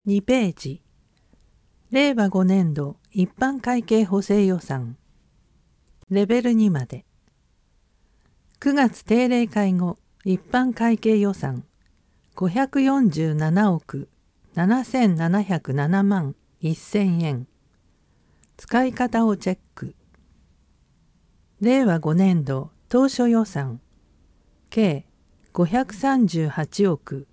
2ページ。令和5年度一般会計補正予算。レベル2まで。9月定例会後一般会計予算547億7707万1000円。使い方をチェック。令和5年度当初予算計538億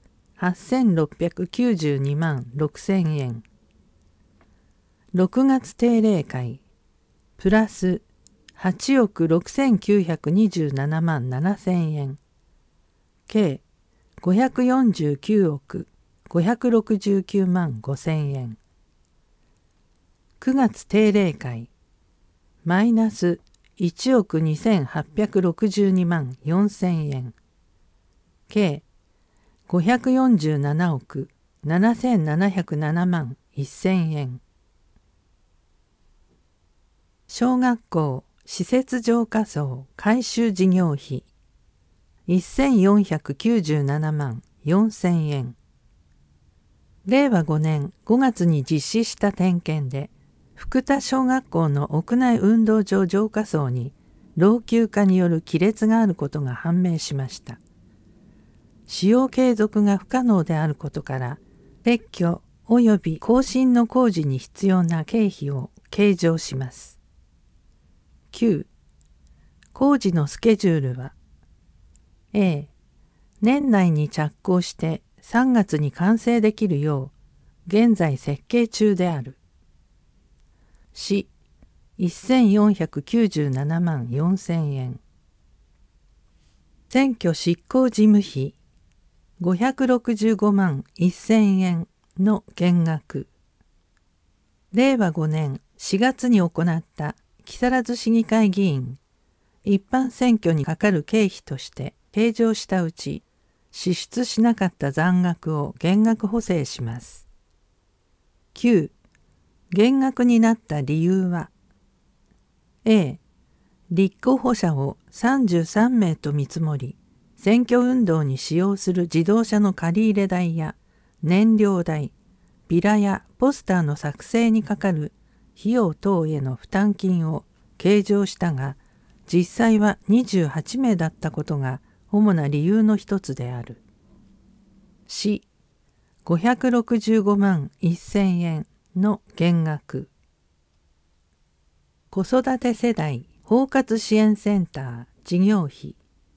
8692万6000円。6月定例会プラス8億6927万7000円。計549億569万5000円。9月定例会マイナス1億2862万4000円。計547億7707万1000円。小学校施設浄化槽改修事業費1497万4000円。令和5年5月に実施した点検で福田小学校の屋内運動場浄化槽に老朽化による亀裂があることが判明しました。使用継続が不可能であることから撤去及び更新の工事に必要な経費を計上します。9. 工事のスケジュールは A. 年内に着工して3月に完成できるよう現在設計中である。C. 1497万4000円。選挙執行事務費565万1000円の減額。令和5年4月に行った木更津市議会議員一般選挙にかかる経費として計上したうち支出しなかった残額を減額補正します。9. 減額になった理由は A. 立候補者を33名と見積もり選挙運動に使用する自動車の借り入れ代や燃料代、ビラやポスターの作成にかかる費用等への負担金を計上したが、実際は28名だったことが主な理由の一つである。C. 565万1000円の減額。子育て世代包括支援センター事業費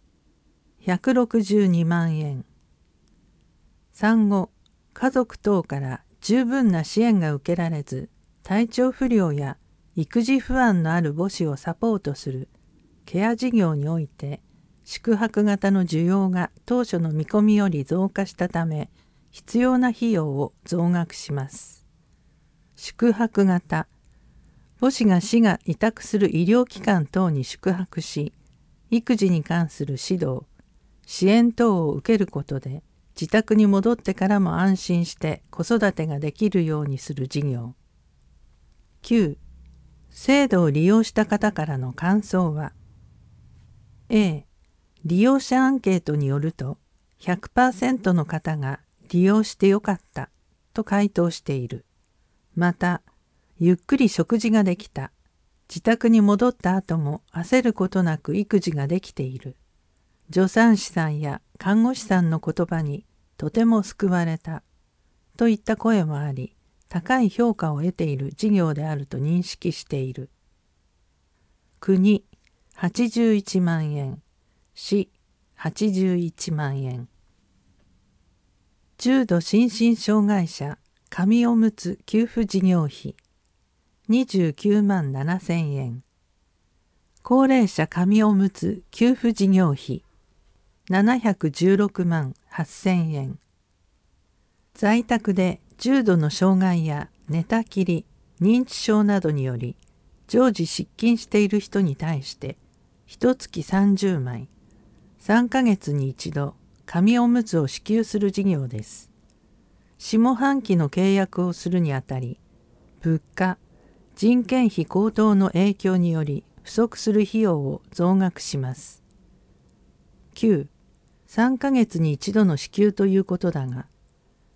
162万円。産後、家族等から十分な支援が受けられず、体調不良や育児不安のある母子をサポートするケア事業において、宿泊型の需要が当初の見込みより増加したため、必要な費用を増額します。宿泊型、母子が市が委託する医療機関等に宿泊し、育児に関する指導、支援等を受けることで、自宅に戻ってからも安心して子育てができるようにする事業。9. 制度を利用した方からの感想は A. 利用者アンケートによると 100% の方が利用してよかったと回答している。また、ゆっくり食事ができた。自宅に戻った後も焦ることなく育児ができている。助産師さんや看護師さんの言葉にとても救われた。といった声もあり、高い評価を得ている事業であると認識している。国81万円、市81万円。重度心身障害者紙おむつ給付事業費29万7000円。高齢者紙おむつ給付事業費716万8000円。在宅で重度の障害や寝たきり、認知症などにより常時失禁している人に対して1月30枚、3ヶ月に一度紙おむつを支給する事業です。下半期の契約をするにあたり、物価、人件費高騰の影響により不足する費用を増額します。9. 3ヶ月に一度の支給ということだが、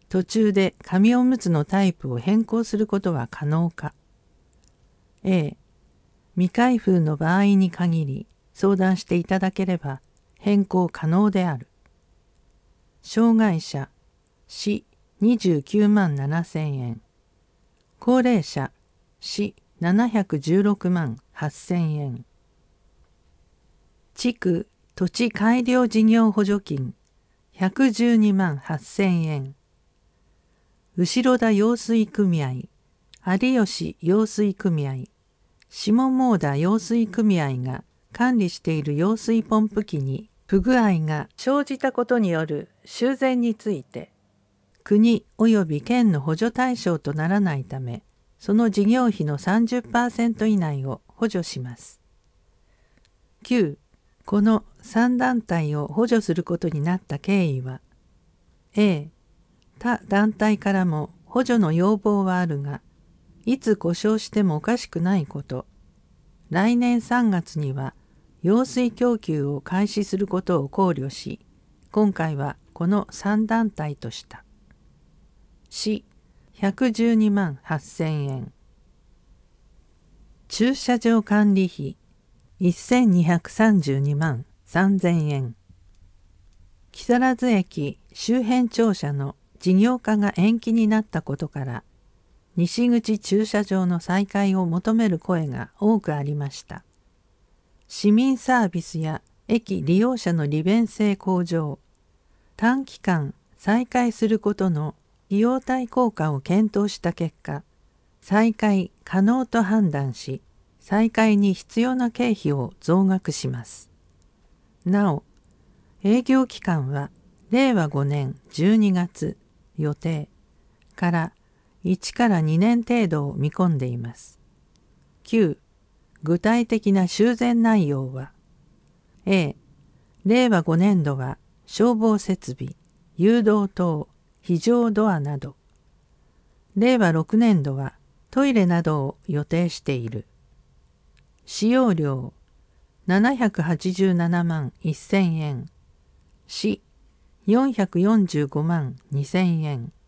途中で紙おむつのタイプを変更することは可能か。A、未開封の場合に限り相談していただければ変更可能である。障害者、市29万7000円。高齢者、市716万8000円。地区土地改良事業補助金112万8000円。後田用水組合、有吉用水組合、下毛田用水組合が管理している用水ポンプ機に不具合が生じたことによる修繕について、国及び県の補助対象とならないため、その事業費の 30% 以内を補助します。9. この3団体を補助することになった経緯は、A、他団体からも補助の要望はあるが、いつ故障してもおかしくないこと、来年3月には用水供給を開始することを考慮し、今回はこの3団体とした。市112万8000円。駐車場管理費1232万3000円。木更津駅周辺庁舎の事業化が延期になったことから、西口駐車場の再開を求める声が多くありました。市民サービスや駅利用者の利便性向上、短期間再開することの費用対効果を検討した結果、再開可能と判断し、再開に必要な経費を増額します。なお、営業期間は令和5年12月予定から1から2年程度を見込んでいます。9. 具体的な修繕内容は A、令和5年度は消防設備、誘導灯、非常ドアなど、令和6年度はトイレなどを予定している。使用料787万1000円、市445万2000円。